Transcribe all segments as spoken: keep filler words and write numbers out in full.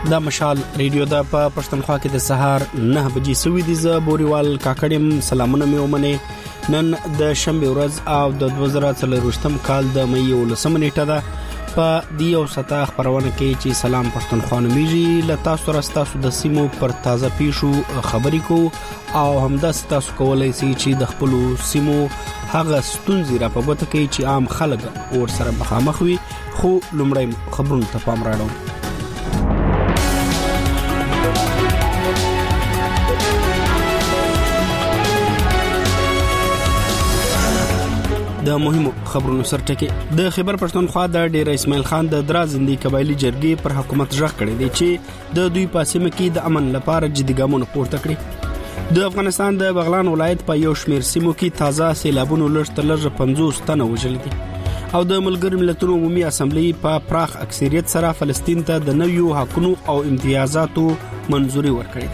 دا مشال ریډیو دا په پښتونخوا کې د سهار نه بجې سوي دي. ز بوريوال کاکړم سلامونه مې ومنه. نن د شنبه ورځ او د دوه زره څلرویشتم کال د مې ولسمه نیټه ده. په دیو ستا خبرونه کې چې سلام پښتونخوا نومیږي ل تاسو سره تاسو د سیمو پر تازه پیښو خبرې کو او همدا تاسو کولای شئ چې د خپل سیمو هغه ستونزې را په بته کې چې عام خلک ور سره مخامخ وي. خو لومړی خبرونه ته پام راوړم. د مهمو خبرونو سرټکي د خیبر پښتونخوا د ډیر اسماعیل خان د درازندي قبایلی جرګې پر حکومت ژغ کړی دی چې د دوی پاسمه کې د امن لپاره جدي ګامونه پورته کړي. د افغانستان د بغلان ولایت په یو شمیر سیمو کې تازه سیلابونو لږ تر لږه پنځوس تنه وژل دي او د ملګرو ملتونو عمومي اسمبلی په پراخ اکثریت سره فلسطین ته د نویو حقوقو او امتیازاتو منځوري ورکړي.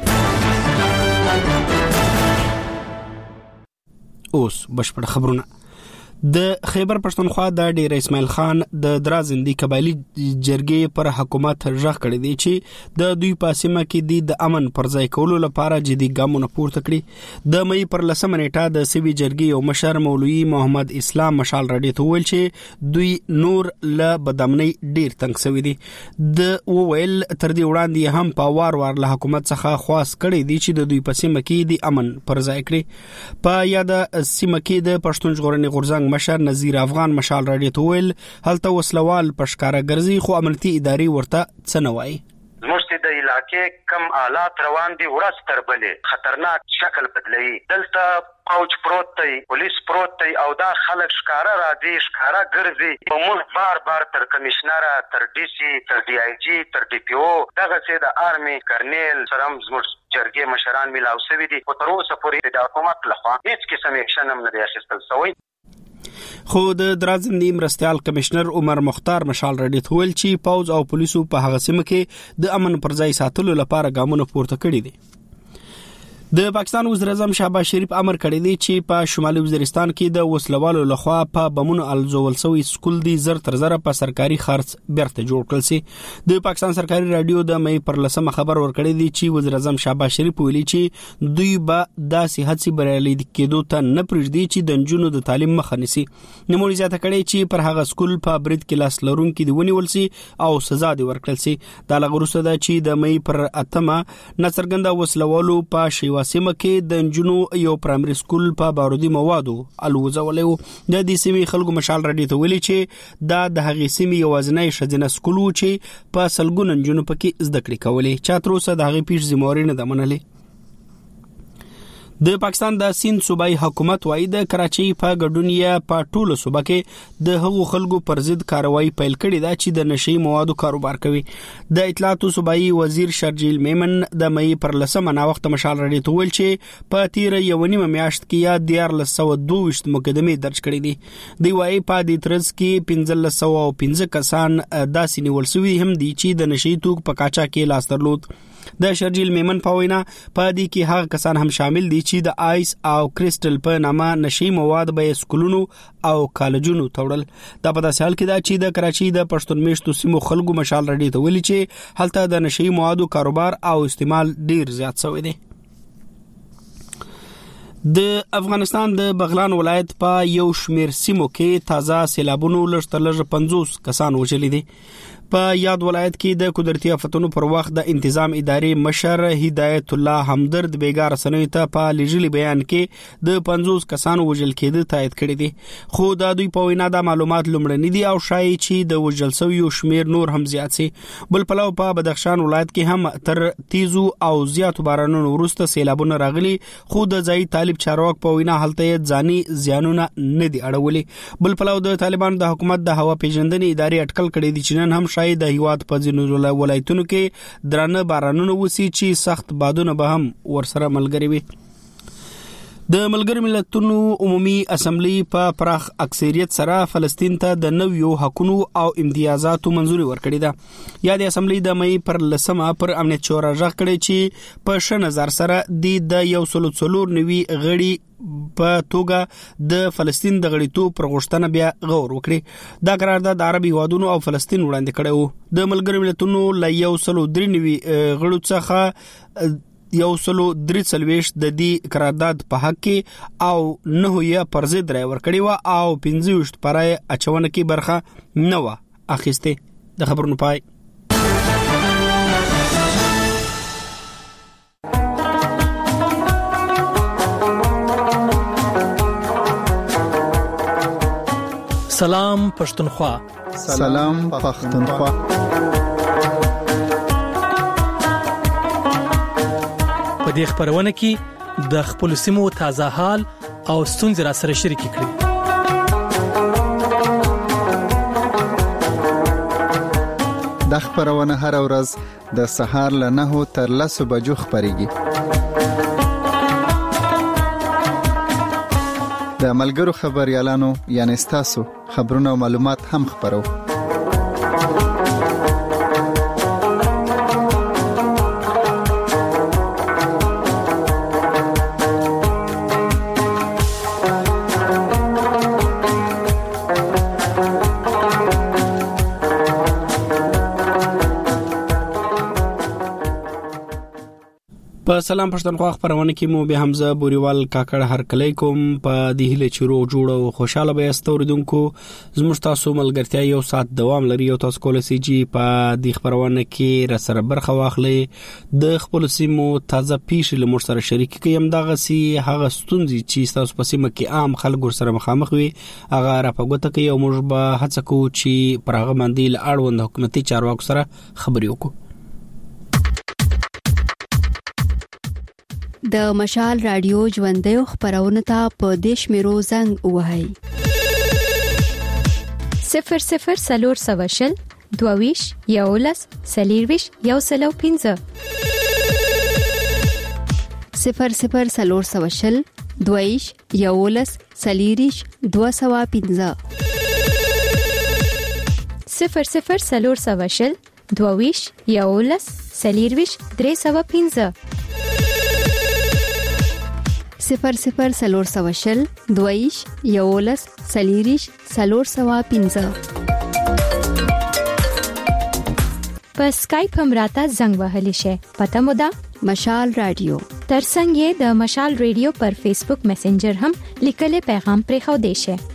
اوس بشپړ خبرونه. د خیبر پښتونخوا د ډیر اسماعیل خان د درازندي قبایلی جرګې پر حکومت ژغ کړی دی چې د دوی پاسمه کې د امن پر ځای کولو لپاره جدي ګامونه پورته کړي. د مې پر لسمه نیټه د سوي جرګې او مشر مولوی محمد اسلام مشال راډیو ته ویل چې دوی نور له بدامنۍ ډیر تنګ شوی دي. د وویل تر دې وړاندې هم په وار وار له حکومت څخه خواست کړی دی چې د دوی پاسمه کې د امن پر ځای کړي. په یاد سیمه کې د پښتون ژغورنې غورځنګ مشر نذیر افغان مشال راډیو ته ویل هلته وسلوال پشکارا ګرځي خو امنیتي ادارې ورته څه نه وایي. زموږ د علاقې کم آلات روان دي ورځ تر بلې خطرناک شکل بدلوي. دلته پوج پروت دی پولیس پروت دی او دا خلک ښکارا راځي ښکارا ګرځي. موږ بار بار تر کمشنر تر ډي سي تر ډي آی جي تر ډي پی او دغه څه د آرمي کرنیل سرم زموږ جرګې مشران ملاو شوي دي او تر اوسه پورې د حکومت لخوا هیڅ قسم اکشن هم نه دی اخیستل شوی. خو د درازندي مرستيال کمشنر عمر مختار مشال راډیو ته ویل چې پوز او پولیسو په هغه سیمه کې د امن پر ځای ساتلو لپاره ګامونه پورته کړي دي. د پاکستان وزیر اعظم شهباز شریف امر کړی دی چې په شمالي وزیرستان کې د وسلوالو لخوا په بمونو الزول شوی سکول دی زر تر زر په سرکاري خرڅ بیرته جوړ کړل سي. د پاکستان سرکاري رادیو د مې پر لسمه خبر ورکړی دی چې وزیر اعظم شهباز شریف ویلي چې دوی به داسې هڅې بریالي کېدو ته نه پرېږدي چې د نجونو د تعلیم مخه نیسي. نوموړي زیاته کړی چې پر هغه سکول په برید کې لاس لرونکي دی ونیول سي او سزا دی ورکړل سي. دا لغروسه ده چې د مې پر اتمه نڅرګنده وسلوالو په شیوا سیمه کې د نجونو یو پرایمري سکول په بارودي موادو الوزولو. د دې سیمې خلکو مشال راډیو ته ویلي چې دا د هغې سیمې یوازینی ښځینه سکول و چې په سلګونو نجونو پکې زده کړې کولې. چا تر اوسه د هغې پیښې ذمهواري نه ده منلې. د پاکستان د سیند صوبایي حکومت وايي د کراچۍ په ګډون یې په ټولو صوبه کې د هغو خلکو پر ضد کاروایی پیل کړې ده چې د نشي موادو کاروبار کوي. د اطلاعاتو صوبایي وزیر شرجیل میمن د مې پر لسمه نا وخت مشال راډیو ته ویل چې په تیر یو نیمه میاشت کې یا دیار لسو دوه مقدمې درج کړې دي. دی وايي په دې ترڅ کې پنځه سوه او پنځه کسان داسې نیول شوي هم دي چې د نشي توک په کاچا کې لاس درلود. د شرجیل میمن په وینا په دې کې هغه کسان هم شامل دي چې د آیس او کریسټل په نامه نشي مواد به سکولونو او کالجونو توړل. دا په داسې حال کې ده چې د کراچۍ د پښتون میشتو سیمو خلکو مشال راډیو ته ویلي چې هلته د نشي موادو کاروبار او استعمال ډیر زیات شوی دی. د افغانستان د بغلان ولایت په یو شمیر سیمو کې تازه سیلابونو لږ تر لږه پنځوس کسان وژلي دي. په یاد ولایت کې د قدرتي آفتونو پر وخت د انتظام ادارې مشر هدایت الله همدرد بیګار سنوي ته په لېږلي بیان کې د پنځوس کسانو وژل کېده تایید کړی دي. خو د دوی په وینا د معلومات لومړني دي او شایي چې د وژل شویو شمیر نور هم زیات سي. بل پلو په بدخشان ولایت کې هم تر تیزو او زیاتو بارانونو وروسته سیلابونه راغلي خو د ځای طالب چارواک په وینا هلته ځاني زیانونه نه دي اړولي. بل پلو د طالبان د حکومت د هوا پیژندنې ادارې اټکل کړی دي چې نن هم د هیواد په ځینو ولایتونو کې درانه بارانونه وسی چې سخت بادونه به هم ورسره ملګري وي. د ملګرو ملتونو عمومي اسمبلی په پراخ اکثریت سره فلسطین ته د نویو حقوقو او امتیازاتو منځوري ورکړې ده. یا د اسمبلی د مې پر لسمه پر امنیت شورا ژغ کړي چې په شل نظر سره د یو سل څلور نوي غړي په توګه د فلسطین د غړیتوب پر غوښتنه بیا غور وکړي. دا قرارداد د عربي هیوادونو او فلسطین وړاندې کړی و. د ملګرو ملتونو له یو سل درې نوي غړو څخه یو سلو درې څلوېښت د دې قرارداد په حق کې او نه یې پر ضد رای ورکړی و او پنځه ویشت پرای اچونه کې برخه نه و اخیسته. د خبرونو پای. سلام پښتونخوا. سلام پښتونخوا. په دې خبرونه کې د خپل سیمو تازه حال او ستونزې را سره شریک کړئ. د خبرونه هر ورځ د سهار له نهو تر لسو بجو خبريږي. د ملګرو خبريالانو یعنی تاسو خبرونه او معلومات هم خبرو. په سلام پښتونخوا خبرونه کې مو به حمزه بوريوال کاکړ هر کلی کوم په دې هله چیرو جوړ او خوشاله به استوریدونکو زموږ تاسو ملګرتیا یو سات دوام لري او تاسو کولای شئ چې په دې خبرونه کې را سره برخه واخلئ. د خپل سیمو تازه پیښې له مور سره شریک کړئ. هم دغه سي هغه ستونزې چې تاسو په سیمه کې عام خلکو سره مخامخ وي هغه را پګوته کوي او موږ به هڅه کوو چې پر هغه باندې له اړوند حکومتي چارواکو سره خبرې وکړو. د مشال رادیو ژوندې خبرونه ته په دیش میرو زنګ وهاي صفر صفر سلور سواشل دوویش یولس سلیرویش یو سلو پینزه صفر صفر سلور سواشل دوویش یولس سلیریش دو سوا پینزه صفر صفر سلور سواشل دوویش یولس سلیرویش درې سوا پینزه صفر صفر سلور سواشل دویش یولس سلیریش سلور سوا پینزه. په سکایپ هم راته زنګ وهلی شي. پته مو ده مشال رادیو. ترڅنګ یې د مشال رادیو پر فیسبوک میسنجر هم لیکل پیغام پرې خو دی شي.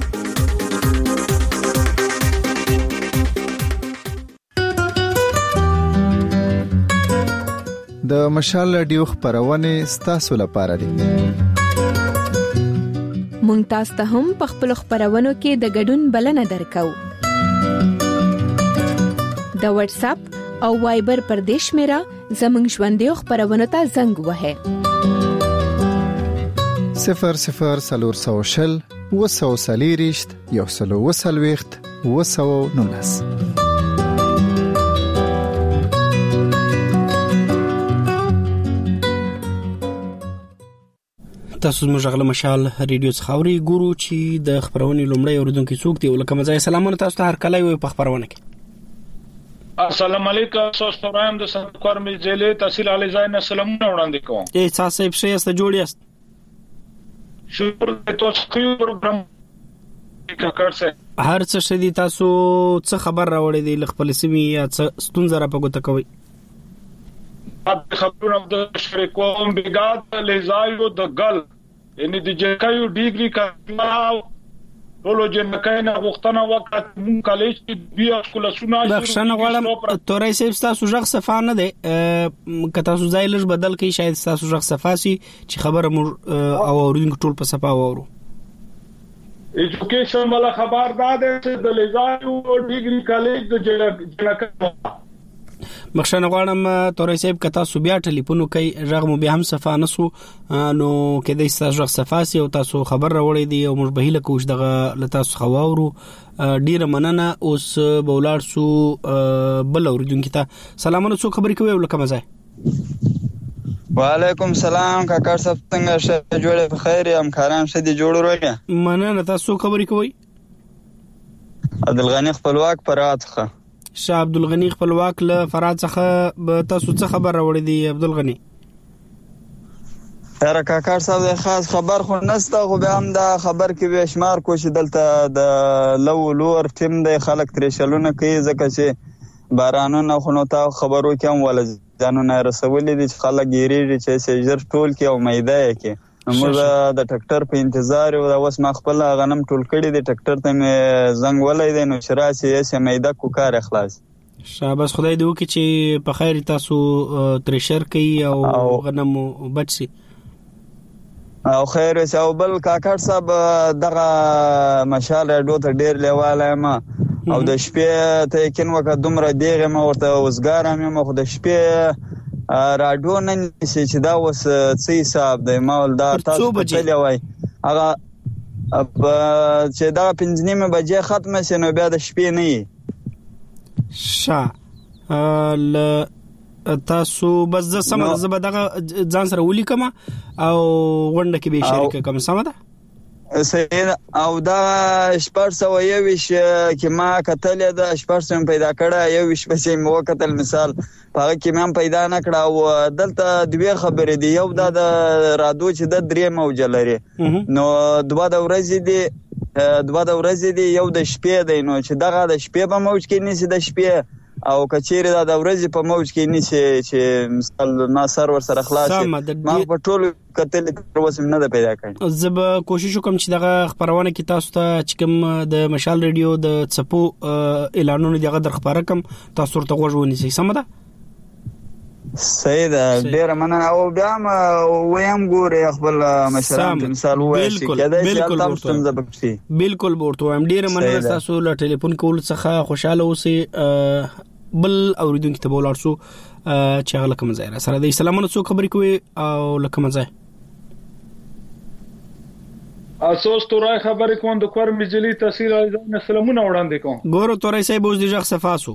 د مشال رادیو خبرونه ستاسو لپاره دي. مونږ تاسو ته هم په خپل خبرونو کې د ګډون بلنه درکو. د واتس اپ او وایبر پر دیش میرا زمنګ ژوندې خبرونه ته زنګ وهه صفر صفر سلور سوشل وسو سلیریشت یو سلو وسلويخت وسو نونس. تاسو زموږ غل مشال ریډیو څخاوري ګورو چې د خبرونې لومړی اوریدونکو څوک دی ولکه مزای سلامونه تاسو ته هر کله وي په خبرونه کې. السلام علیکم تاسو سلام د سرکار ملجله تحصیل علی زاین سلامونه وړاندې کوم. ای تاسو یې ښه است جوړ یاست. شکر تاسو خو پروګرام کاکړ سره هر څه شدي تاسو څه خبر راوړی دی خپل سیمه یا څه ستونزه را پګوته کوي. خبرونه د شریکوم بګاد لزایو د ګل ان د جکایو ډیګری کاو ټولو جنکاینه وختنه وخت مون کالج بیا سکول سونه بخښنه غواړم تورای سیب تاسو ژغ صفانه ده که تاسو ځایلش بدل کی شاید تاسو ژغ صفاسي چې خبره مو او اورینګ ټول په صفا وورو. ایجوکیشن والا خبر داده چې د لزایو ډیګری کالج د جنکاینه مخشنه غواړم تورای صاحب که تاسو بیا ټلیفون کوي ژغ مو بیا هم صفا نسو نو کله چې ژغ صفاسي او تاسو خبر راوړی دی او موږ به هله کوښ دغه لتا خواورو ډیره مننه. اوس بولار سو بل اوریدونکو ته سلامونه څو خبرې کوي ولکه مزه وعلیکم سلام کاکا صاحب څنګه شه جوړه په خیر یم کارام شه دي جوړ ورګه مننه تاسو خبرې کوئ عبدالغنی خپلواک فرات څخه شاه عبدالغنی خپلواک له فرات څخه تاسو څه خبر راوړی دی عبدالغنی تر کاکا صاحب خاص خبر خو نسته خو به هم دا خبر کې به شمار کو چې دلته د لو لور ټیم د خلک ترشلونه کوي ځکه چې بارانونه خو نو تا خبرو کوم ول ځانونه رسولې دي چې خلک یریږي چې سجر ټول کې او میده کې موږ د ټریکټر په انتظار او د اوس ما خپل غنم ټول کړي دي ټریکټر ته مې زنګ ولای دي نو شراسي یې میده کو کار اخلاص شاباس خدای دې وکړي چې په خیر تاسو ترشر کوي او غنم بچي او خیر او بل کاکړ صاحب دغه مشال راډیو ته ډیر لیواله ما او د شپې ته یقین وکړه دومره دیغه ما ورته وسګارم ما خو د شپې راډیو نه نشي چې دا وس څه حساب دی ما ول دا تاسو په چلی وای هغه چې دا پنځه نیمه بجې ختمه شي نو بیا د شپې نه شا ل تاسو بس ز سم د زبدغه ځان سره ولیکم او غونډه کې به شریک کوم سم ده سید او دا شپږ سو یوش کې ما کتل د شپږ سو پیدا کړه یوش په مو کتل مثال هغه کې مې پیدا نه کړه او دلته دوه خبرې دي یو دا د رادو چې د درې موج لري نو دوه د ورځې دي دوه د ورځې دي یو د شپې دی نو چې دغه د شپې په موج کې نشي د شپې او کچېره دا د ورځې په موج کې نشي چې مثال ما سرور سره خلاص ما په ټول کتل تر اوسه نه ده پیدا کړی زب کوشش وکم چې دغه خبرونه کې تاسو ته چې کوم د مشال ریډیو د چپو اعلانونه دغه در خبره کم تاسو ورته غوښونی سي سم ده سید ډیر مننه او بیا ویم ګوره خپل مشران مثال وایي چې کله چې تاسو څنګه بکشي بالکل ورته ویم ډیر مننه تاسو له ټلیفون کول څخه خوشاله اوسئ بل اوریدونکو ته بولارسو چې هغه کوم ځای را سره د سلامونه څو خبرې کوي او لکه مزه اساس تورای خبرې کوم د کور مجلي تحصیل ځان سلامونه وړاندې کوم ګورو تورای صاحب اوس د ځخ صفاسو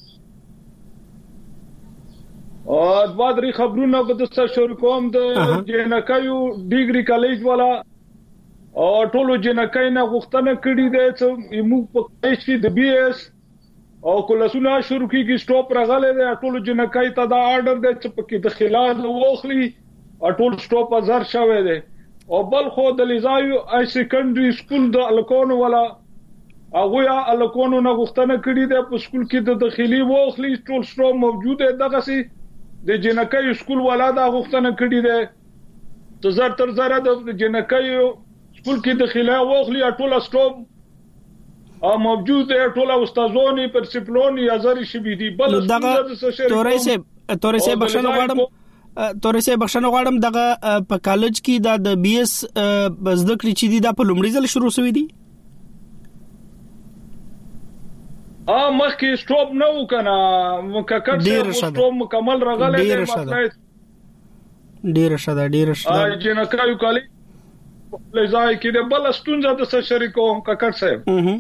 او د وادري خبرونه به د شروع کوم د جنکایو ډیګري کالج والا او ټولو جنکای نه غوښتنه کړې ده چې موږ په کیس کې د بي اس او کلاسونه شروع کیږي سټاپ راغله ده ټولو جنکای ته دا آرډر ده چې په کې د خلال وخلی ټول سټاپ هزار شوه ده او بل خو د لیزایو ای سیکنډري سکول د الکونو والا هغه یا الکونو نه غوښتنه کړې ده په سکول کې د داخلي وخلی ټول سټاپ موجود ده دغه سي د جنکای سکول والا دا غوښتنه کړې ده ته زر تر زر د جنکای سکول کې د خلال وخلی ټول سټاپ ا موجود دی ټول استادونی پرنسپلونی ازاري شبي دي بل تورای سه تورای سه بخښنه غواړم تورای سه بخښنه غواړم دغه په کالج کې د بي اس زده کړې چې دي د په لومړي ځل شروع شوې دي ا مخکې سټاپ نه وکنه مککړ سټاپ مکمل راغله ډیر شاده ډیر شاده ډیر شاده ا جنکایو کالج لزای کې د بل ستونزه د شریکو ککړ صاحب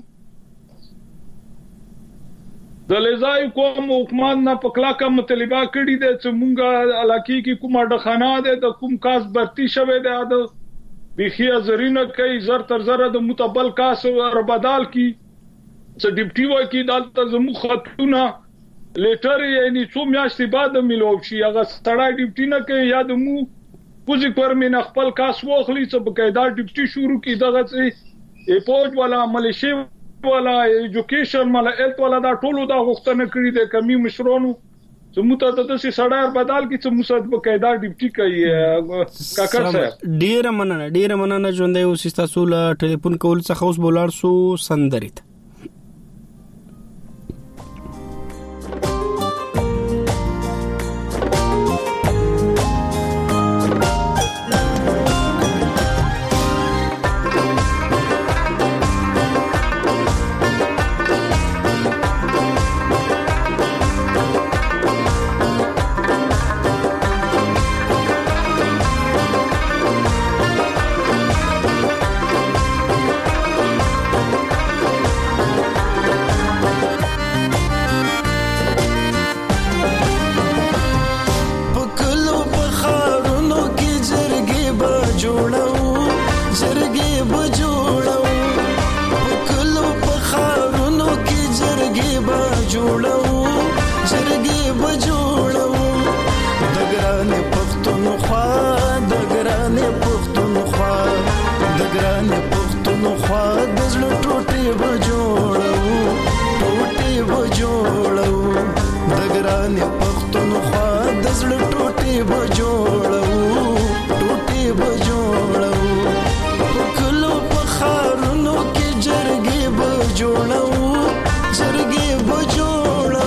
د لزای کوم حکومت نه پکلا کوم مطالبه کړی د چې مونږه علاقې کې کومه ډخانه ده د کوم کاس برتی شوه ده د بخیا زرینه کوي زر تر زر د متبل کاس ور بدل کی چې ډیپټي وای کی دالته زمو خطونه لیټر یعنی څو میاشتې بعد ملو شي هغه ستړی ډیپټي نه کوي یا د مو پوزي پرمن خپل کاس وخلی چې بقاعده ډیپټي شروع کی دغه چې ایپوج والا ملیشي والا ایجوکیشن مالا هیلث والا دا ټولو دا غوښتنه کړې ده کمی مشرونو چې موږ ته د څه سړی بدل کی چې موږ په قاعده ډیپټي کوي کاکر صاحب ډیر مننه ډیر مننه ژوندې اوس تاسو له ټلیفون کول څخه اوس بولار سو سندریت جوړو جرګې به جوړو کلو په خارونو کې جرګې به جوړو جرګې به جوړو د ګرانې پښتونخوا د ګرانې پښتونخوا د ګرانې پښتونخوا د زړه ټوټې به جوړو ټوټې به جوړو د ګرانې پښتونخوا د زړه ټوټې به جوړو ټوټې به جوړو په کلو په خارونو کې جرګې به جوړو جرګې به جوړو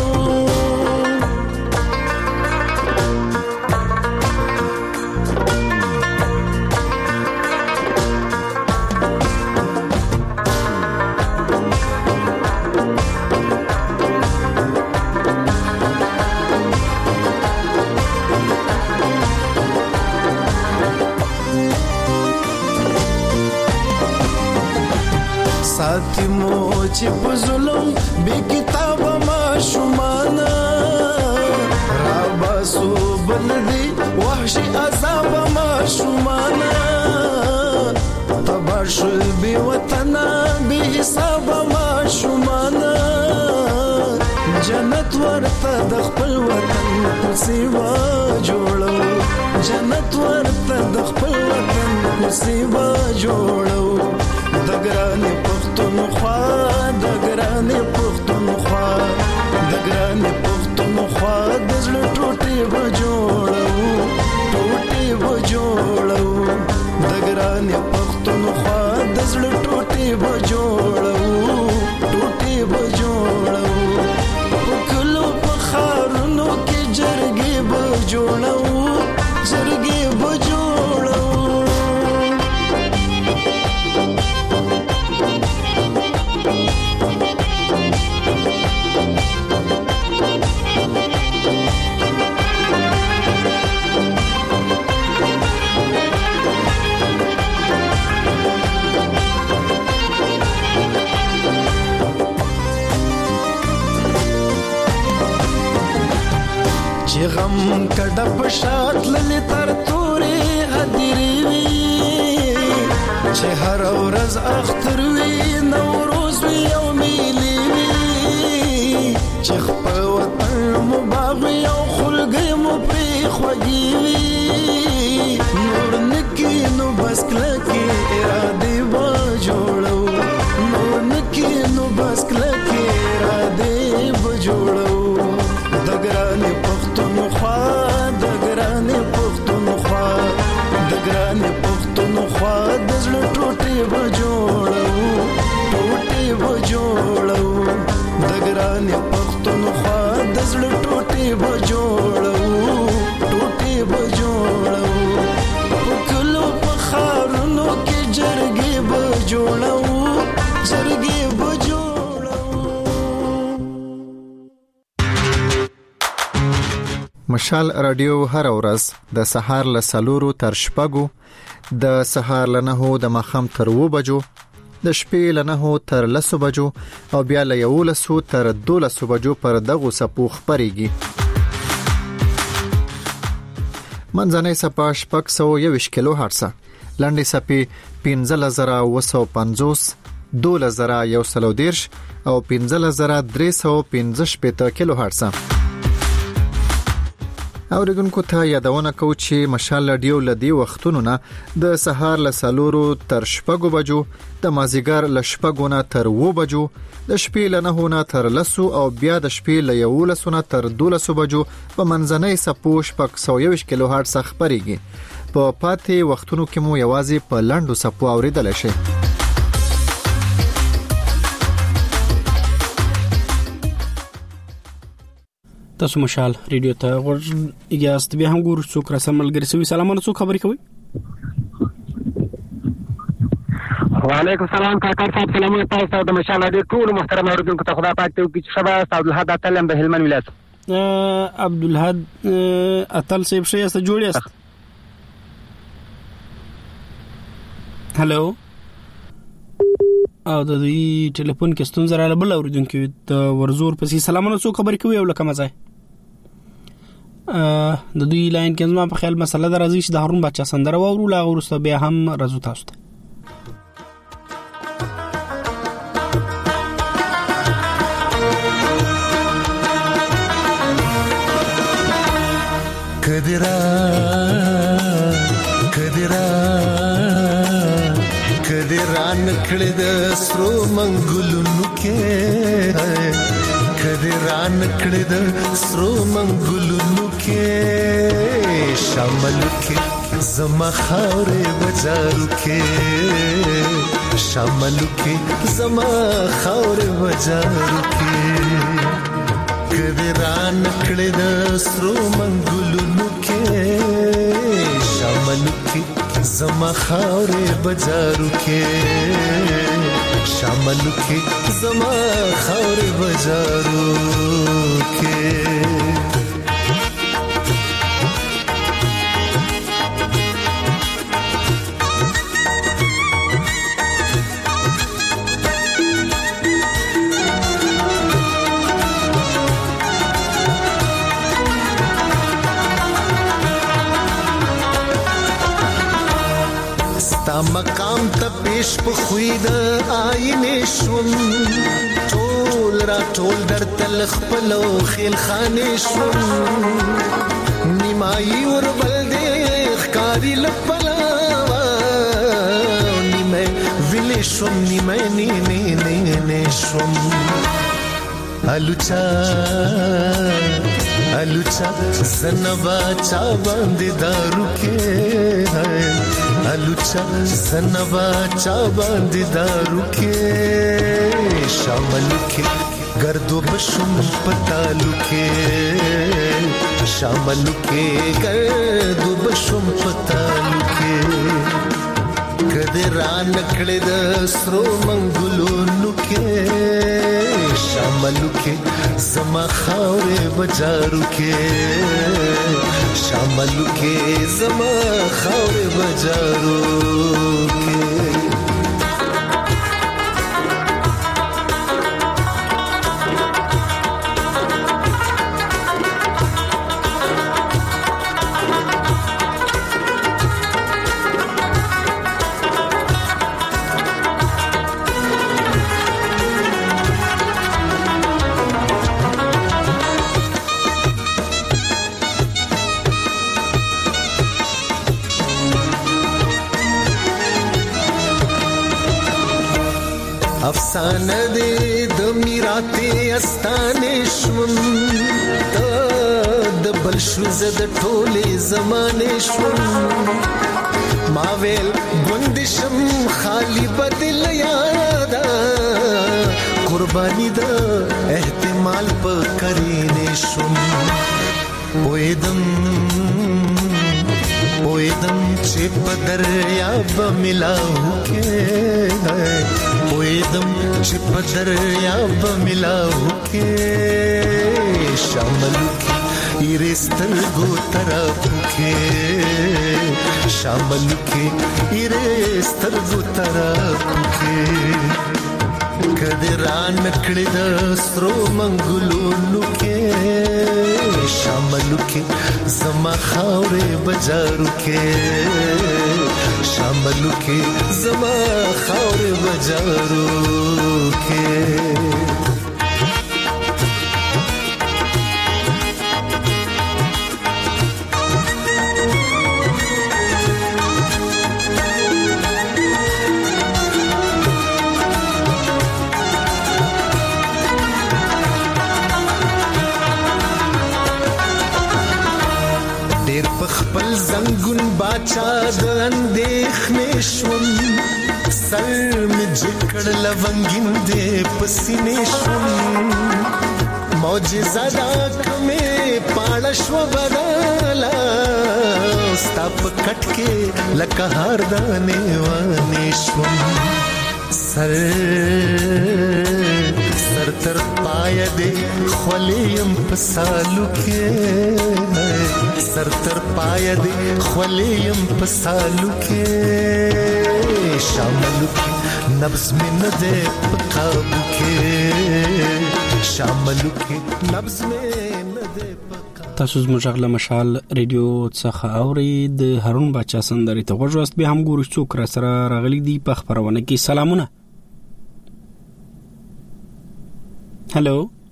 ساتي مو چې په ظلم بې کتابه ماشومانه راباسو بلدي وحشي عذاب ماشومانه تبا شول بې وطنه بې حسابه ماشومانه جنت ورته د خپل وطن کوڅې وا جوړو جنت ورته د خپل وطن کوڅې وا جوړو د ګرانې پښتونخوا د ګرانې پښتونخوا د ګرانې پښتونخوا د زړه ټوټې به جوړو ټوټې به جوړو د ګرانې پښتونخوا د زړه ټوټې به جوړو ټوټې به جوړو په کلو په خارونو کې جرګې به جوړو جرګې به جوړو چې غم کډه په شات للی تر تورې هدیرې وي چې هر ورځ اختر وي نوروز وي او میلې وي چې خپل وطن مو باغ وي او خلګې مو پرې خوږې وي نور نکي نو بس کلکې ارادې به جوړو نور نکي نو بس کلکې ارادې به جوړو د ګرانې پښتونخوا د ګرانې پښتونخوا د ګرانې پښتونخوا د زړه ټوټې به جوړو ټوټې به جوړو د ګرانې پښتونخوا د زړه ټوټې به جوړو ټوټې به جوړو په کلو په خارونو کې جرګې به جوړو جرګې به جوړو مشال رادیو هر ورځ د سهار له سلورو تر شپږو د سهار له نهو د ماښام تر اوو بجو د شپې له نهو تر لسو بجو او بیا له یولسو تر دولسو بجو پر دغو څپو خپرېږي. منځنۍ څپه شپږ سوه یوویشت کیلو هرټزه، لنډې څپې پنځلس زره اوه سوه پنځوس، دولس زره یو سل او دېرش او پنځلس زره درې سوه پنځه شپېته کیلو هرټزه. اوریدونکو ته یادونه کوو چې مشال رادیو لدی وختونو نه د سهار له سلورو تر شپږو بجو، د مازیګر له شپږو نه تر اوو بجو، د شپې له نهو نه تر لسو او بیا د شپې له یولسو نه تر دولسو بجو په منځنۍ څپو شپږ سوه یوویشت کیلو هرټز خپرېږي. په پاتې وختونو کې مو یوازې په لنډو څپو اوریدلی شئ. تاسو مشال ریډیو ته ورغاست، بیا هم ګورو څوک را سره ملګری شوي. سلامونه، څوک خبرې کوي؟ وعلیکم السلام کاکړ صاحب، سلامونه تاسو د مشال ریډیو ټول محترم اوریدونکو ته. خدا پاک ته وکړي چې شبا عبدالحد اتل د هلمند ولایت. عبدالحد اتل صاحب ښه یاست؟ جوړ یاست؟ هلو. او د دې ټلیفون کې ستونزه راغله. بل اوریدونکو د ورزور پسې سلامونه، څوک خبرې کوي او لکه مزه؟ د دوی لاین کې زما په خیال مسله درازي چې د هارون بچا سندره وورو لا ورسته بیا هم رزو تاسو ته کدرا کدرا کدرا نکړه د سرو منګلونو کې کدرا نکړه د سرو منګلونو کې شامل کې زما خاورې بازارو کې شامل کې زما خاورې بازارو کې کدرا نکړه د سرو منګلونو کې شامل کې زما خاورې بازارو کې شامل کې زما خاورې بازارو کې مقام ته پیش په خوید آینه شوم ټول را ټول در تل خپلو خیل خانه شوم نیمای ور بل دې ښکاری لپلا نیمه ویل شوم نیمه نه نه نه نه شوم الوچا الوچا زنبا چا باندې دارو کې الوچا زنبا چا باندې دارو کې شامل کې گردو بشم پتالو کې شامل کې گردو بشم پتالو کې کدرا نکړه د سرو منګلونو کې شامل کې زما خاورې بازارو کې شامل کې زما خاورې بازارو کې افسانه دې د میراته استانه شوم د بل شوز د ټوله زمانه شوم ما ویل ګوندشم خالی بدل یادا قربانی د احتمال په کرینه شوم وېدم وېدم چې په دریاب ملاو کې وېدم چې په دریاب ملاو کې شامل کې ایرستر ګو طرف کې شامل کې ایرستر ګو طرف کې کدرا نکړه د سرو منګلونو کې شامل کې زما خاورې بازارو کې شامل کې زما خاورې بازارو کې خپل زنګون باچا د اندېښنې شوم سر می جکړ لونګین دې پسینې شوم معجزه دا کمه پاړشو بدلا ستاپ کټ کې لکه هار دانه وانه شوم سر سر تر پای دې خولیم پسالو کې سر تر پای دې خولیم پسالو کې شامل کې نبض میں نہ دے پقابو کې شامل کې نبض میں نہ دے پقابو تاسو زموږ غږ مشال ریډیو څخه اوري د هارون بچا سندري ته غوښوست به هم ګورو څوک را سره راغلي دي په خبرونه کې. سلامونه. هالو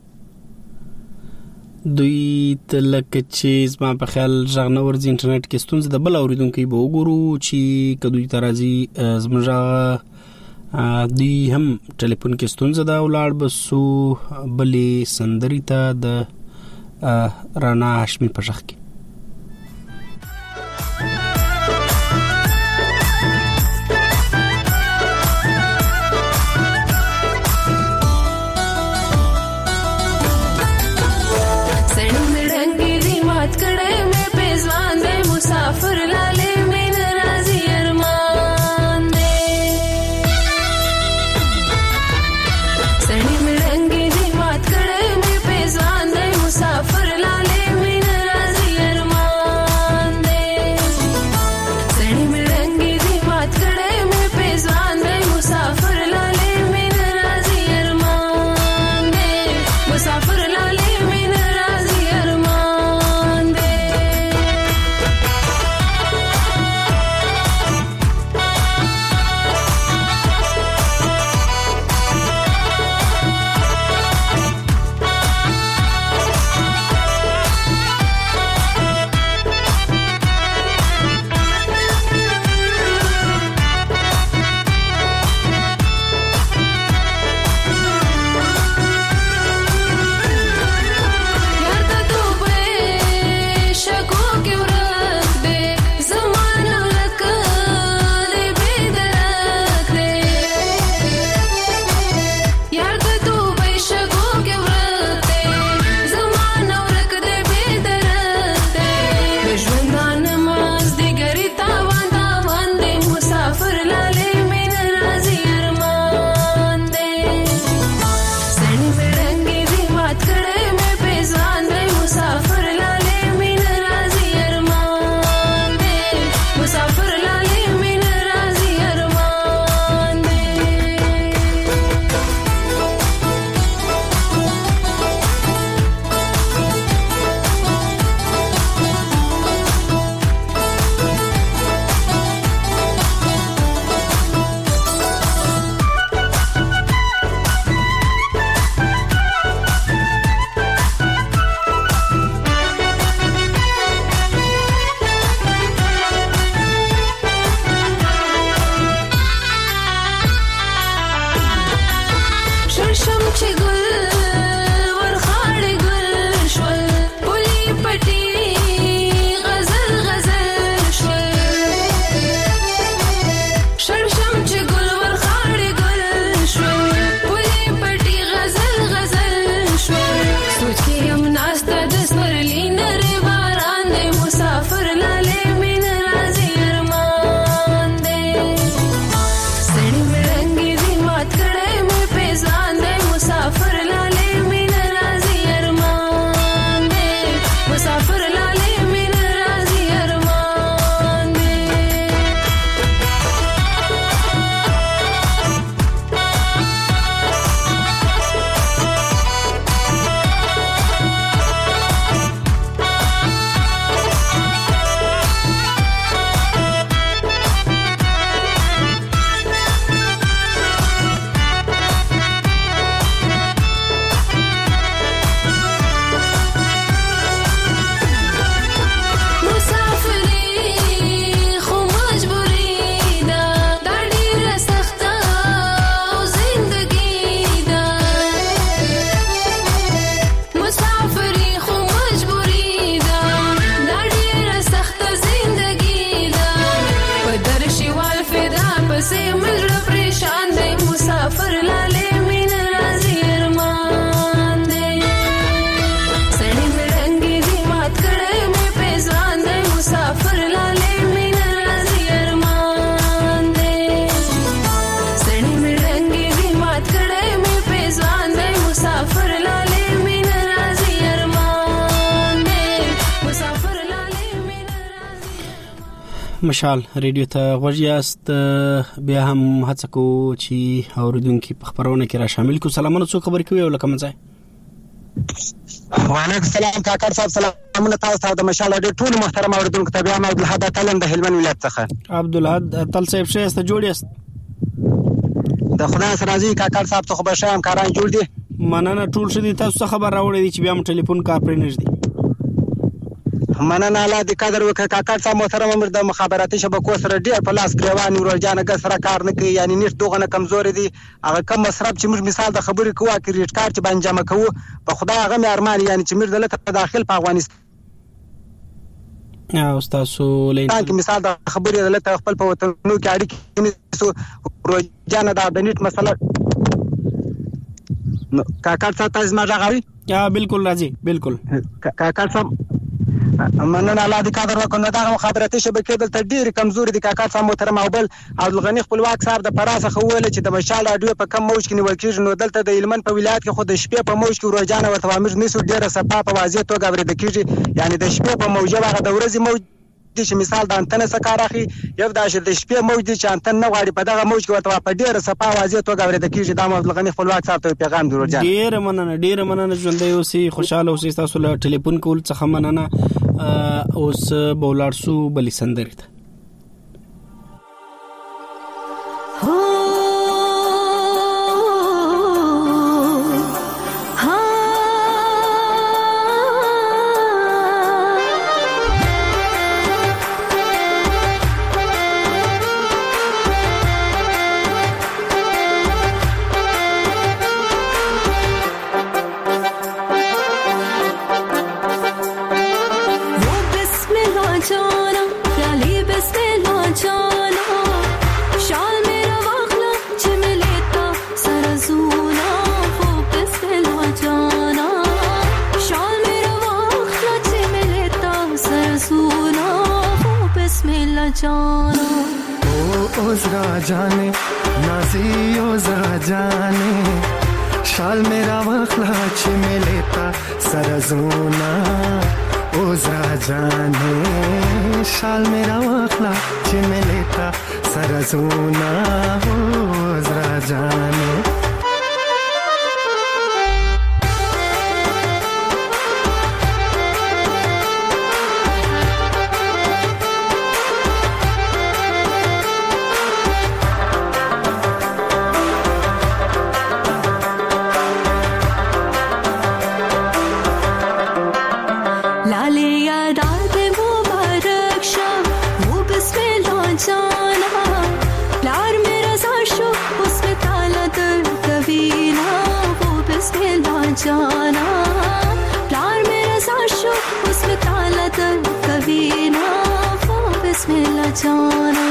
دوی تلک چې زما په خیال ژغ نه ورځي انټرنیټ کې ستونزه د بل اوریدونکو به وګورو چې کدوې ترازی زموږ دوی هم ټلیفون کې ستونزه دا ولاړ بسو بلې سندري ته د رانا هاشمي په ژغ کې. مشال ریډیو ته غوږیاست بیا هم هڅه کو چې اوریدونکو په خبرونه کې را شامل کو. سلامونه څو خبرې کوي او لکه مزه وعلیکم السلام کاکړ صاحب، سلامونه تاسو ته د مشال ډېر ټول محترم اوریدونکو ته. بیا عبدالحد اتلم د هلمند ولایت څخه. عبدالحد اتل صاحب شه است جوړ است د خدای سره راځي کاکړ صاحب ته خو به شام کاران جوړ دي. مننه ټول شدي تاسو خبر راوړی دي چې بیا م ټلیفون کار پرې نږدې. مننه الله دې قدر وکړه کاکړ صاحب محترم. امر د مخابراتي شبکو سره ډېر په لاس ګریوان ورجانه ګ سره کار نه کوي، یعنی نت دوغه نه کمزوري دي. هغه کم مصرف چې موږ مثال د خبرې کوو کریډټ کارت چې باندې جمع کوو په خدای هغه مې ارمان یعنی چې موږ دلته داخل په افغانستان او تاسو لین کې مثال د خبرې دلته خپل په وطنو کې اړیکې نیسو روزانه د نت مسله کاکړ صاحب تاسو ما راغلی. یا بالکل راځي بالکل کاکړ صاحب مننه الله دې قدر وکړو. نو دغه مخابراتي شبکې دلته ډېرې کمزوري دي کاکړ صاحب محترم. او بل عبدالغني خپلواک صاحب د فراه څخه وویل چې د مشال راډیو په کم موج کې نیول کېږي، نو دلته د هلمند په ولایت کې خو د شپې په موج کې ورجانه ورته موږ نیسو ډېره صفا په واضح توګه اورېدل کېږي. یعنی د شپې په موج هغه د ورځې موج دي چې مثال د انتن څخه کار اخلي، یو د شپې موج دي چې انتن نه غواړي په دغه موج کې ورته په ډېره صفا واضح توګه اورېدل کېږي. دا عبدالغني خپلواک صاحب ته پیغام دی ورجانه. ډېر مننه ډېر مننه ژوندۍ اوسئ، خوشاله اوسئ. تاسو له ټلیفون کول څخه مننه. اوس بولارسو بلی سندرې ته जाने नाजियो जरा जाने शाल मेरा वखला में लेता सरजूना ओ जरा जाने शाल मेरा वखला में लेता सरजूना ओ जरा जाने जाना प्यार मेरा साशो उसमें ताला दर कभी ना वो बिस्मिल्लाह जाना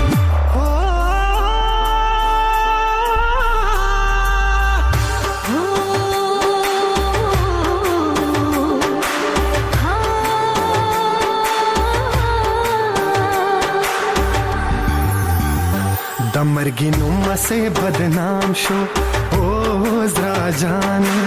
दमरगी नुमा से बदनाम शो ओ जरा जाने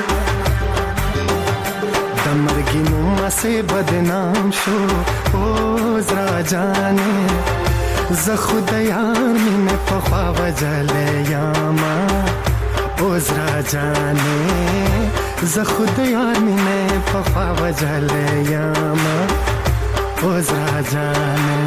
दमरगी नुमा से बदनाम शो ओ जरा जाने ज खुद यार में पखवा वजले यामा ओ जरा जाने ज खुद यार में पखवा वजले यामा ओ जरा जाने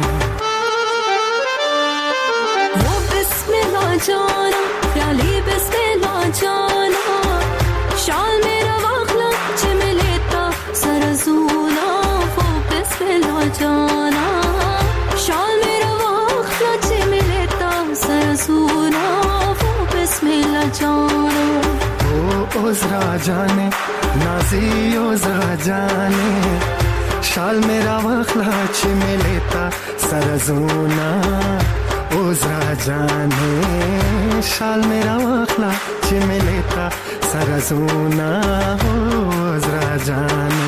वो बिस्मिल्लाह जाना प्याली बिस्मिल्लाह जाना शाल मेरा वाखला चिम लेता सरजूना वो बिस्मिल्लाह जाना शाल मेरा वाखला चिम लेता सरजूना वो बिस्मिल्लाह जाना ओ ओ जरा जाने नाजी ओ जरा जाने शाल मेरा वाखला चिम लेता सरजूना ओ जरा जाने शाल मेरा वाखला चिम लेता सरजूना ओ जरा जाने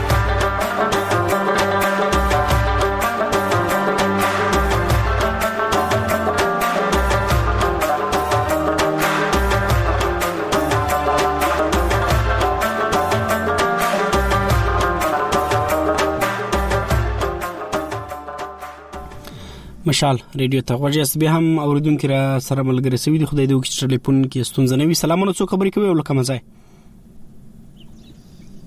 مشال ریډیو ته غوږی به هم اوریدونکو را سره ملګری سوي دي. خدای دې وکړي ټلیفون کې ستونزه نه وي. سلامونه، څو خبرې کوي ولکه مزای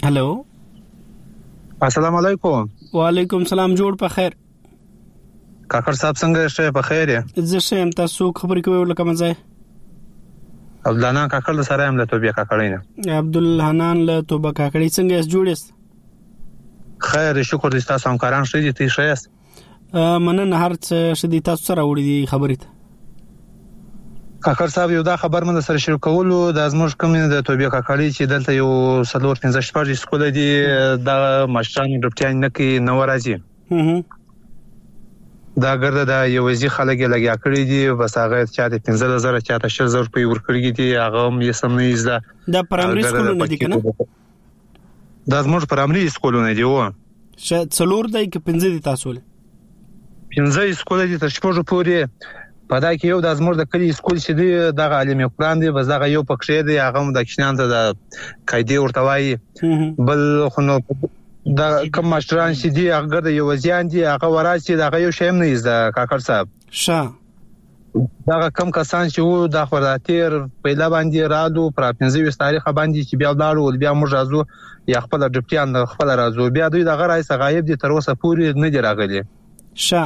هلو السلام علیکم. وعلیکم سلام. جوړ په خیر. کاکر صاحب څنګه شې؟ په خیر یې؟ زه ښه تاسو خبرې کوئ ولکه مزه عبدالحنان کاکر سره هم له توبې کاکړی نه. عبدالحنان له توبه کاکړی څنګه یې جوړ یاست؟ خیر شکر دې تاسو همکاران ښه دي ته ښه یاست؟ مننه هر څه شدي تاسو سره وړي دي خبرې ته. کاکر صاحب یو دا خبر من سره شریک کولو د ازموږ کوم د توبې کاکړی چې دلته یو څلور پنځه شپږ سکول دي د مشرانو ډپټیان نه کې نو راځي. دا ګرځه دا یو ځی خلک لګیا کړی دي بس هغه چاته پنځه زره چاته شل زره په ورکړی دي هغه هم یې سم نه زده. د پرایمري سکولونه دي کنه؟ د ازموږ پرایمري سکولونه دي. و ش څلور دای کې پنځه دي تاسو له پنځه سکول دي تر شپږ پورې. په دا کې یو د ازموږ د کلی سکول چې دی د عالم قرآن دی بس دا یو پکښې دی هغه د کښنان ته د قاعده ورته وایي. بل خو نو دا کوم ماشټران چې دی هغه د یو ځان دی هغه وراسي دا یو شیم نه زده. کاکر صاحب ښه دا کم کسان چې وو د خبراتیر په لا باندې رادو پر پنځه ویشت تاریخ باندې چې بیا ولاړو بیا موږ راځو یا خپل ډپټیان خپل راځو بیا دوی د غرای څخه غایب دي تر اوسه پورې نه دی راغلي. ښه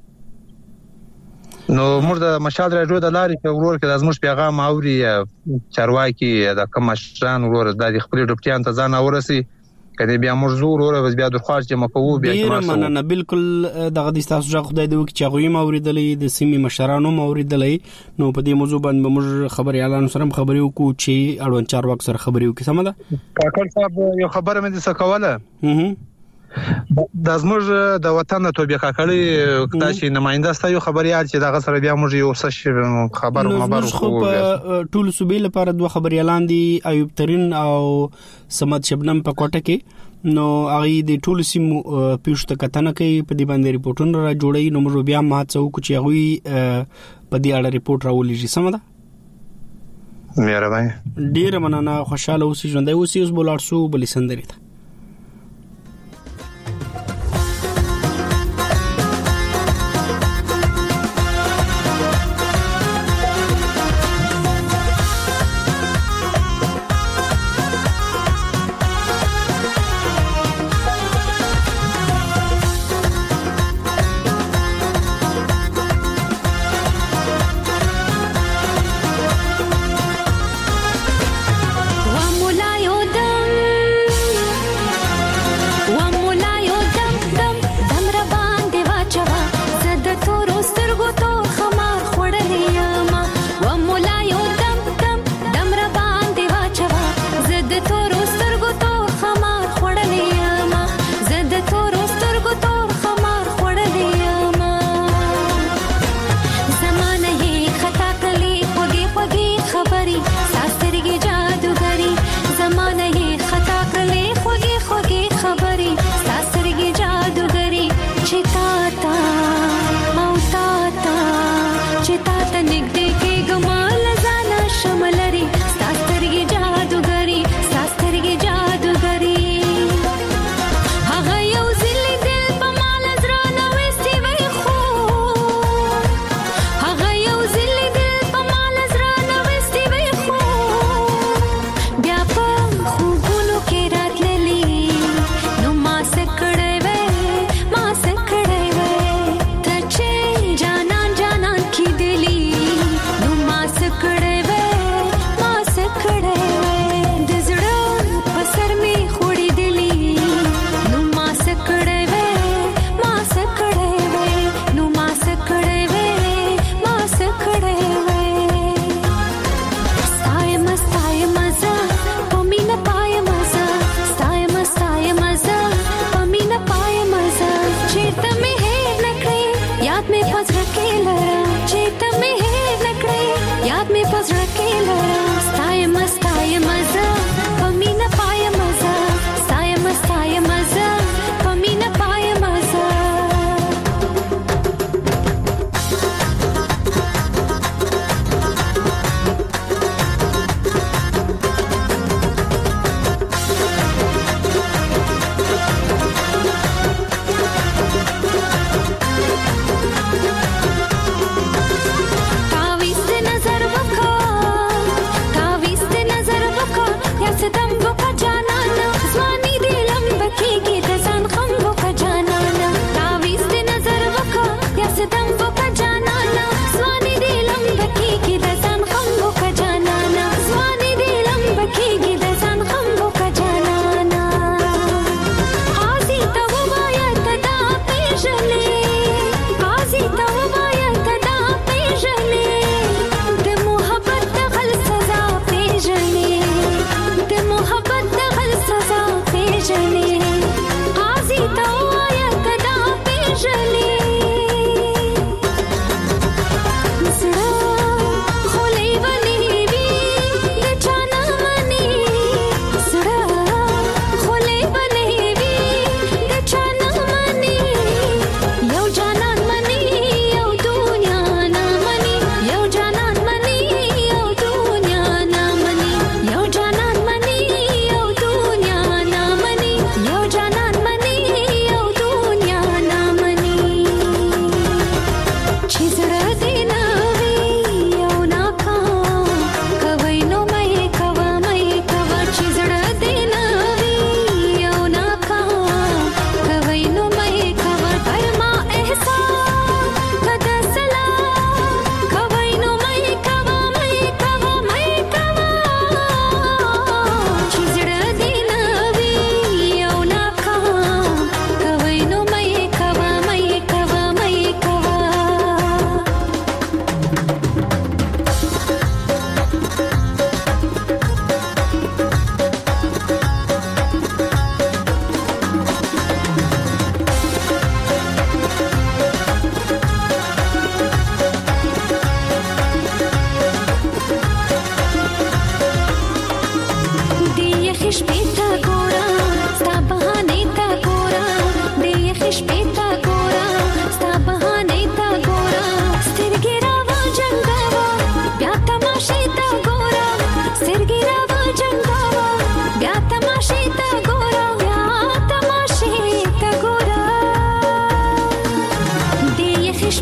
نو موږ د مشال راډیو د لارې په ورور کې د زموږ پیغام اوري چارواکي د کوم مشران ورور د خپل ډپټیان ته ځان اورسي کله بیا موږ زور ور بیا درخواست جمع کوو بیا کومه نه نه بالکل دغه د تاسو ځخ خدای دې وکړي چې غوي موریدلې د سیمې مشرانو موریدلې نو په دې موضوع باندې موږ خبري اعلان سره خبري وکړو چې اړوند چارواک سره خبري وکړي. سم ده کاکر صاحب یو خبره مې څه کوله د زموږ د وطن توبې کاکړی کدا چې نماینده ستایو خبريال چې دغه سره بیا موږ یو څه خبر مبر خو ټول صوبې لپاره دوه خبري اعلان دي ایوب ترين او سمد شبنم په کوټه کې نو هغه د ټول سیمو پیښته کتنه کوي په دې باندې ریپورتونه را جوړي نو موږ بیا ما څو کو چې هغه په دې اړه ریپورت راولېږي. سم ده مهرباني ډیر مننه خوشاله اوسئ ژوندۍ اوسئ. اوس بولار سو بلې سندري ته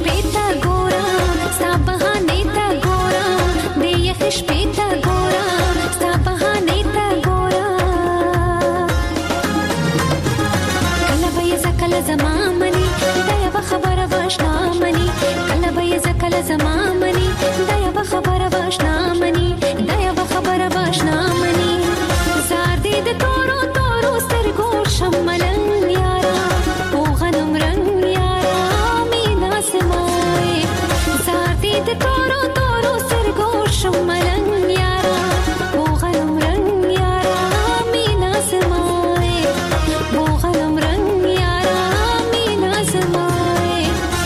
شپې ته ګورم ستا بهانې ته ګورم د یخې شپې ته ګورم ستا بهانې ته ګورم کله به یې زه کله زما مني دا یوه خبره به اشنا مني کله به یې زه کله زما مني دا یوه خبره به اشنا مني دا یوه خبره به اشنا مني زار دې د تورو تورو سترګو شملن یارا پوغنم رنگ یارا مینا سمای زار دې د تورو تورو سترګو شملن یارا پوغنم رنگ یارا مینا سمای پوغنم رنگ یارا مینا سمای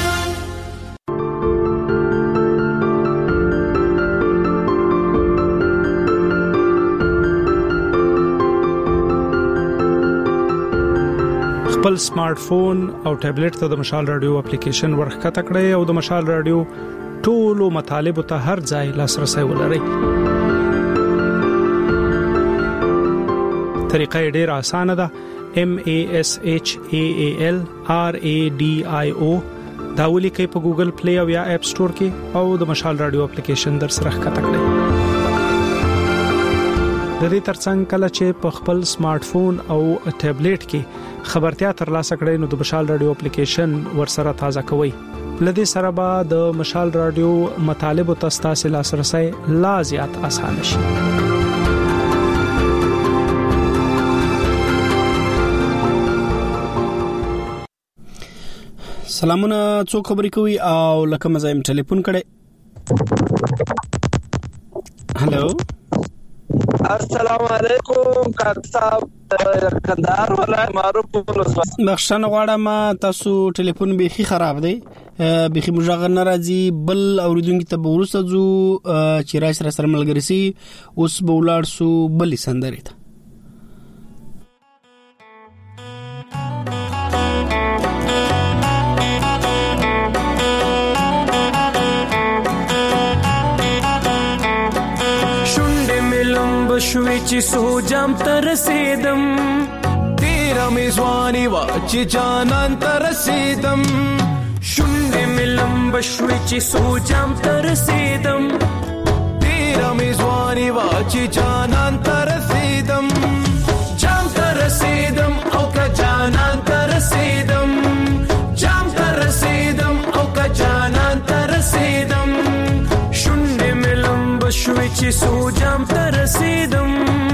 خپل سمارټ فون او ټابلیټ ته د مشال رادیو اپلیکیشن ورخکته کړئ او د مشال رادیو ټولو مطالبه ته هر ځای لاسرسي ولرئ. طریقه ډیره اسانه ده. M A S H A A L R A D I O دا ولیکئ په ګوګل پلی او یا اپ سٹور کې او د مشال رادیو اپلیکیشن در سره ښکته کړئ. د دې ترڅنګ کله چې په خپل سمارټ فون او ټابلیټ کې خبرتیا ترلاسه کړئ نو د مشال رادیو اپلیکیشن ورسره تازه کوئ. لدې سره به د مشال رادیو مطالبه تاسو لاسرسي لا زیات اسانه شي. سلامونه، څوک خبرې کوي او لکه مزایم ټلیفون کړي؟ هالو السلام علیکم کاک صاحب کندهار ولایت معروف ولسوالۍ. بخښنه غواړم تاسو ټلیفون بيخي خراب دی، بيخي مجاغ ناراضي بل اوریدونکو ته ورسته ځو چې راځي سره سره ملګری سي اوس به ولاړ سو بلې سندري ته. شوي چې سوجام تر رسیدم تیرا میزوانی وا چې جانان تر رسیدم شونډې ملم بشوي چې سوجام تر رسیدم تیرا میزوانی وا چې جانان تر رسیدم جام تر رسیدم او کا جانان تر رسیدم جام تر رسیدم او کا جانان تر رسیدم شونډې ملم بشوي چې سوجام تر رسیدم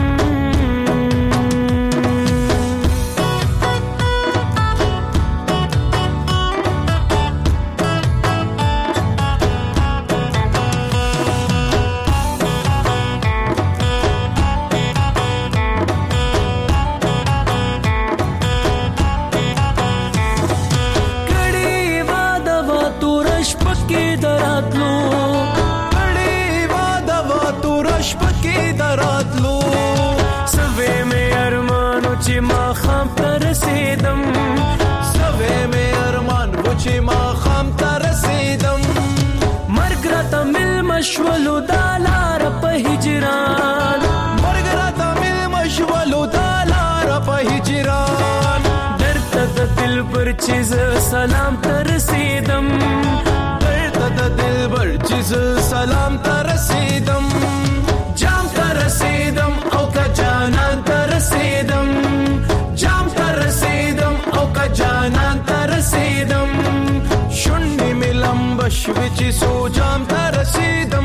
مشولو دالار په هجران مرګرا تامل مشولو دالار په هجران درته د دل پر چیز سلام تر رسیدم درته د دل پر چیز سلام تر رسیدم جام تر رسیدم او کا جانان تر رسیدم جام تر رسیدم او کا جانان تر رسیدم شونډې ملم بشوي چې سو جام تر رسیدم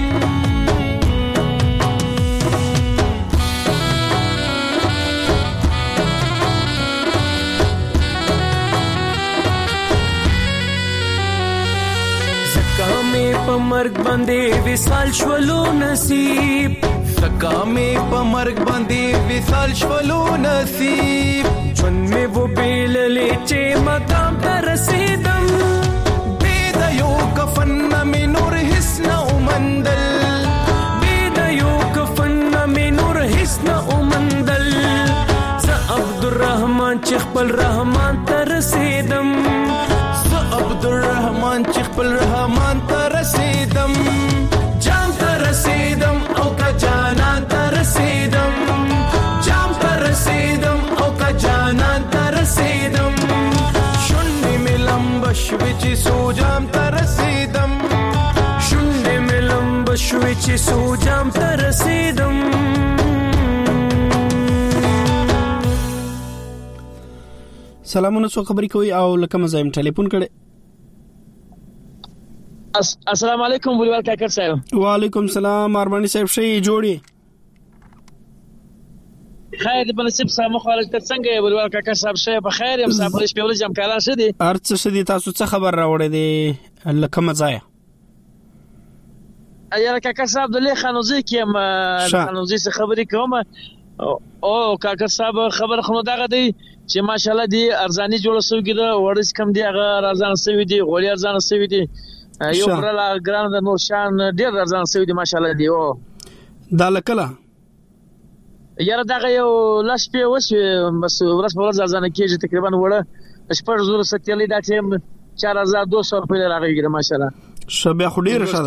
په مرګ باندې وصال شولو نصیب سکا مې په مرګ باندې وصال شولو نصیب چون مې و بیللې چې مقام ته رسیدم بيد یو کفن مې نور حسن ومندل بيد یو کفن مې نور حسن ومندل ز عبد الرحمن چې خپل رحمان ته رسیدم عبد الرحمن چې خپل رحمان ته رسیدم جام ته رسیدم او کا جانان ته رسیدم جام ته رسیدم او کا جانان ته رسیدم شونډې مې لمبه بشوي چې سوجام تر رسیدم شونډې ملم بشوي چې سوجام تر رسیدم. سلامونه، څو خبرې کوي او لکه مزایم ټلیفون کړي. السلام علیکم بولیوال کاکر صاحب. وعلیکم السلام ارمانی صاحب، شي جوړي خیر د بنسب سم خالص تر څنګه بولیوال کاکر صاحب؟ شي په خیر یم صاحب، په شپه ولې جام کاله شه دي ارڅ شه دي. تاسو څه خبر راوړې دي لکه مزایا؟ ایا کاکر صاحب د لې خانوزي کې ما خانوزي څه خبرې کوم او کاکر صاحب خبر خو دغه دی چې ماشاءالله دی ارزانی جوړ سوګي دا ورس کم دی هغه ارزان سوي دي غوړي ارزان سوي دي یو برلا ګران د نور شان ډیر ارزان سوي دي ماشاءالله دی. او دا لکلا یاره دغه یو لاس په وس بس ورس په ورځ ارزان کېږي تقریبا وړه شپږ زره ستلې دا چې چار هزار دوه سوه روپۍ راغی ماشاءالله. شبیا خو ډیر شاده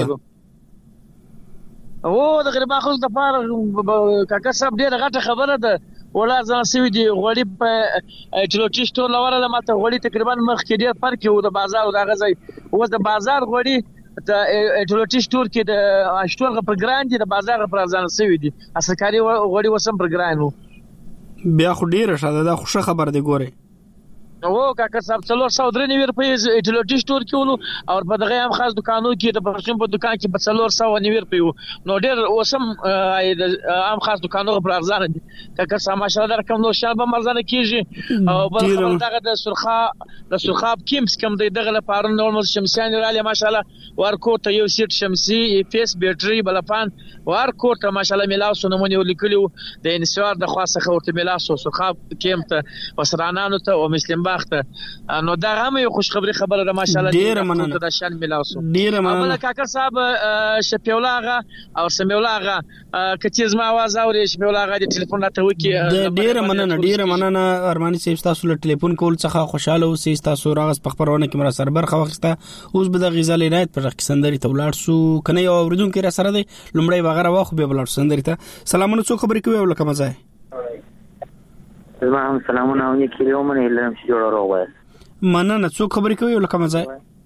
او د غریبا خو د پاره کاکا صاحب ډیره غټه خبره ده. ولا ځان سوي دي غوړي په چلوچی سٹور لوړه ماته غوړي تقریبا مخ کې ډیر فرق یو د بازار او د غزي او د بازار غوړي د چلوچی سٹور کې د سٹور په ګران دي د بازار په ځان سوي دي اسکاري غوړي وسم پر ګرانو. بیا خو ډیره شاده دا خوشا خبر دی ګوره. او کاکا صاحب څلور سوه درې نوي روپۍ چلوچی سٹور کې ولو او په دغه هم خاص دکانو کې د پرچم په دکان کې په څلور سوه نوي روپۍ نو ډیر اوسم هم خاص دکانو پر ارزان دي کاکا صاحب ماشاءالله در کوم نو شابه مرزانه کیږي او بل دغه د سرخا د سرخاب کیمس کوم دغه لپاره نورمال شمسیان رالی ماشاءالله ورکو ته یو سیټ شمسي فیس بیټري بلپان ورکو ته ماشاءالله ملاوس نمونه لیکلو د انسوار د خاصه خورته ملاوس سرخاب کیم ته وسرانانو ته او مسلم باخته نو دا هم یو خوش خبری خبره ده ماشاءالله ډیر مننه د شان ملاوسو ډیر مننه. بل کاکر صاحب شپیولاغه او سمیولاغه کچې زما आवाज اوري شپیولاغه د ټلیفون راته وکي ډیر مننه ډیر مننه ارمانی صاحب تاسو له ټلیفون کول څخه خوشاله اوسئ. تاسو راغس په خبرونه کې مرا سر برخه وخته اوس به د غزل عنایت پر سندري ته ولاړ سو کنه یو اوریدونکو را سره دی لمړی وغیرہ واخو به ولاړ سندري ته. سلامونه، څو خبرې کوي ولکه مزه زما سلامونه او نیکی یو منه لرم چې جوړ راوای مننه. څو خبرې کوي ولکه مزه؟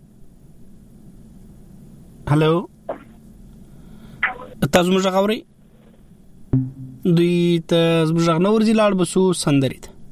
هالو تاسو موږ غوړی دوی ته موږ نور دي لاړ بسو سندري ته.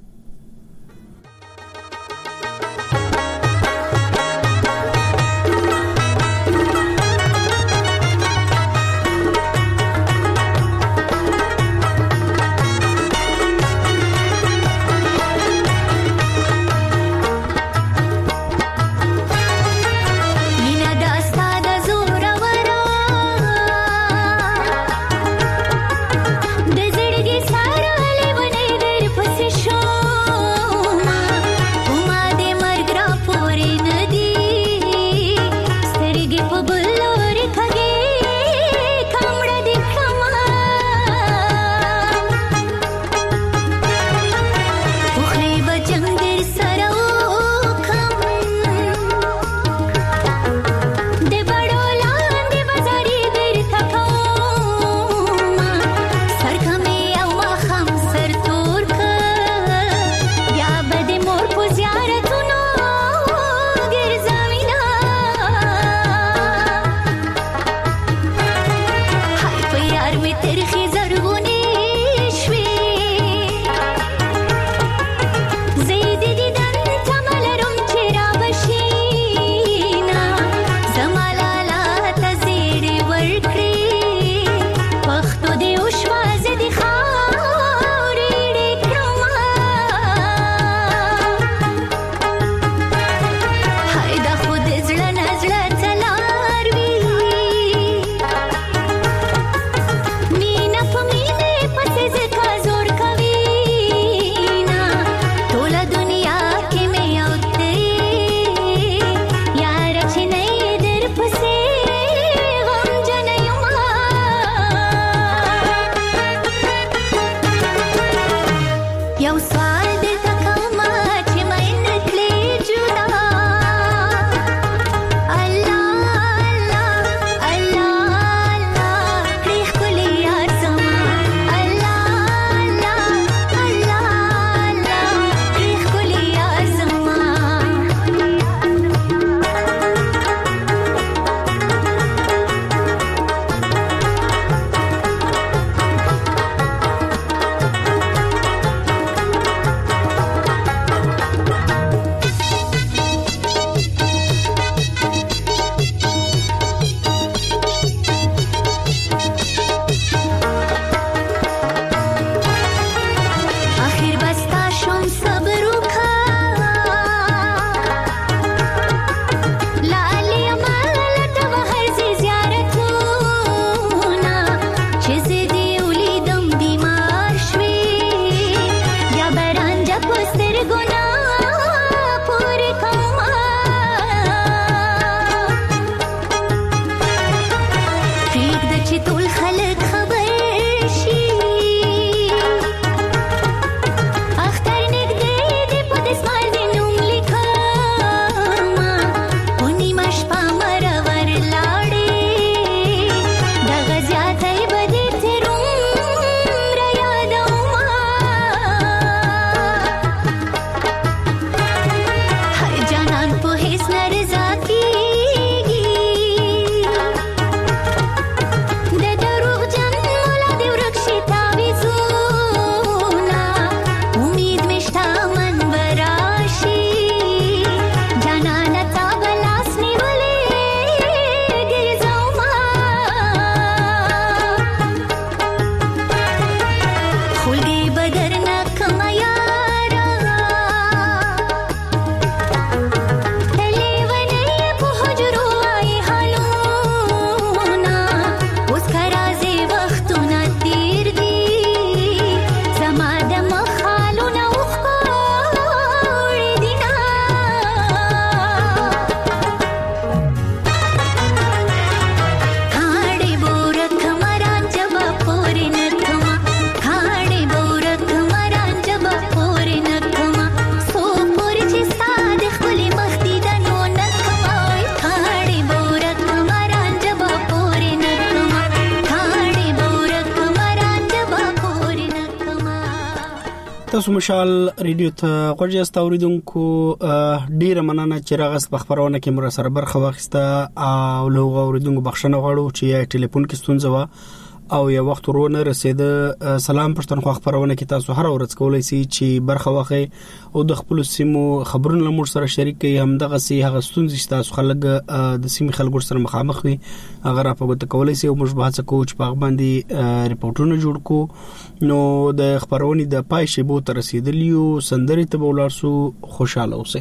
تاسو مشال ریډیو ته غوړیاست اوریدونکو ډیره مننه چې راغست په خبرونه کې مر سره برخه واخیسته او له اوریدونکو بخښنه غواړو چې ټلیفون کې ستونزه و او یو وخت ورونه رسیده. سلام پښتونخوا خبرونه کې تاسو هر ورځ کولای شئ چې برخه واخی او د خپل سیمو خبرونه مور سره شریک کړئ. هم دغه سي هغه ستونزې چې تاسو خلک د سیمې خلکو سره مخامخ وي هغه راپورته کولای شئ او موږ به څه کوو چې په باندې ریپورتونه جوړ کو. نو د خبرونه د پای شیبو تر رسیدلیو سندري ته ولارسو خوشاله اوسئ.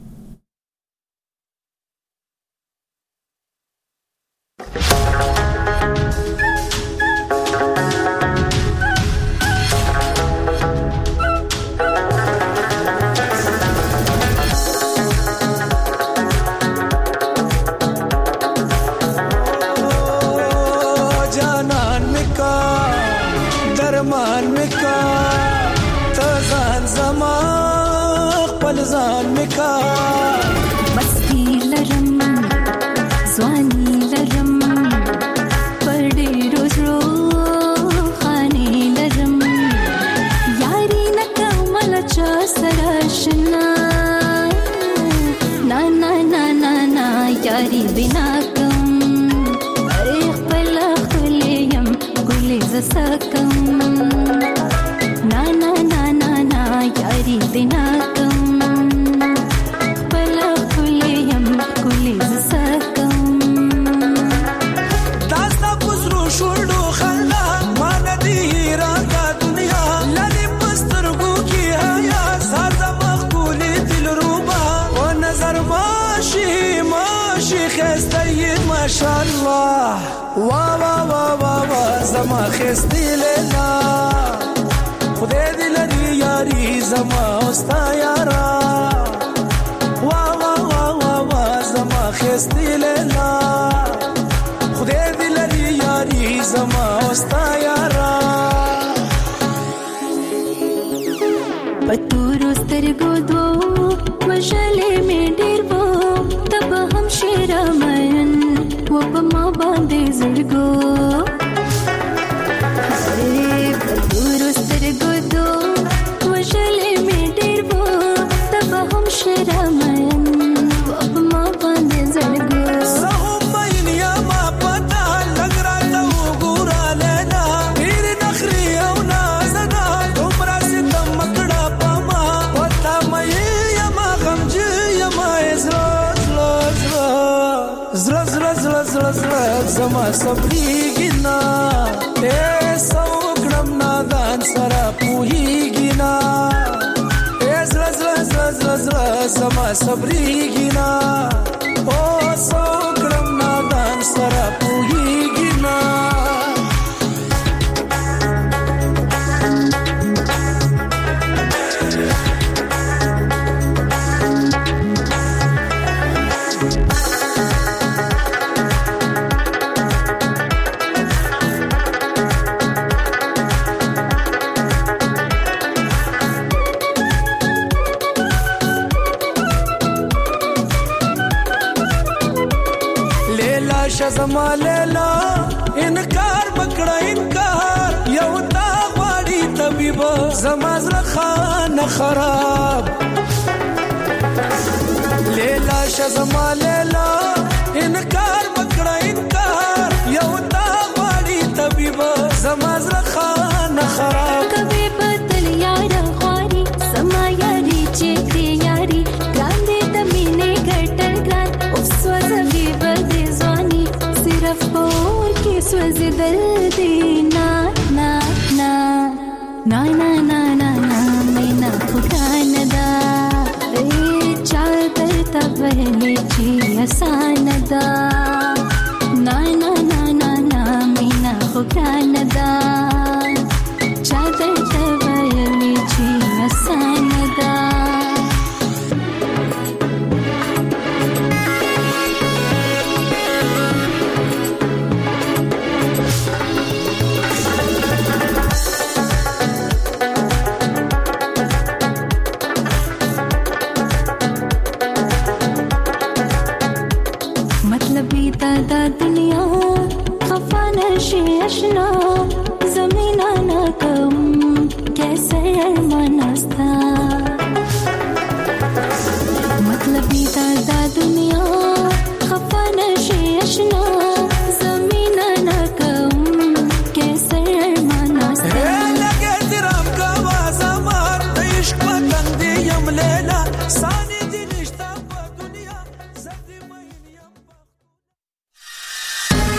زما صبرېږینا اے سوکړم نادان سره پوهیږینا اے زړه زړه زړه زړه زما صبرېږینا او سوکړم نادان سره پوهیږینا زما لیلا انکار بکړه انکار یو تا غواړي طبيب زما زړه خانه خراب لیلا زما لیلا انکار بکړه انکار یو تا غواړي طبيب زما زړه خانه خراب کبي بدل یار غواړي سما یاري چې یاري ګاندې د مینې ګټل ګران اوس وځي بده ځواني صرف پور کې سوځي دل دی نا نا نا نا نا نا نا نا مینا خدان دا ای چال کرتا پہلے چی آسان دا نا نا نا نا نا مینا خدان دا چال کرتا پہلے چی آسان دا دا دنیا خفا نشي اشنا